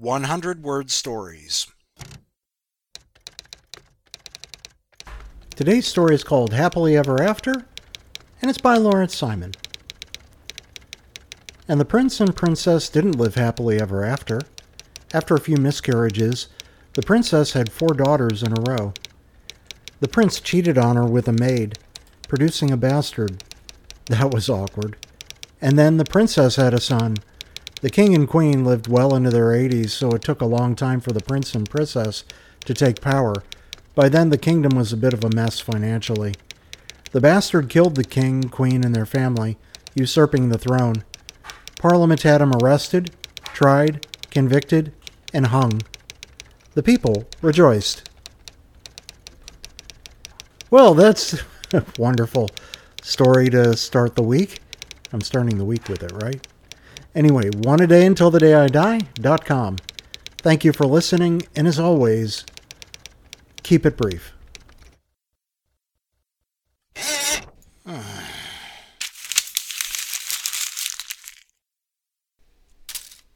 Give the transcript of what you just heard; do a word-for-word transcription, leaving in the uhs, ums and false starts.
one hundred word stories. Today's story is called Happily Ever After, and it's by Lawrence Simon. And the prince and princess didn't live happily ever after. After a few miscarriages, the princess had four daughters in a row. The prince cheated on her with a maid, producing a bastard. That was awkward. And then the princess had a son. The king and queen lived well into their eighties, so it took a long time for the prince and princess to take power. By then, the kingdom was a bit of a mess financially. The bastard killed the king, queen, and their family, usurping the throne. Parliament had him arrested, tried, convicted, and hung. The people rejoiced. Well, that's a wonderful story to start the week. I'm starting the week with it, right? Anyway, one a day until the day I die dot com. Thank you for listening, and as always, keep it brief.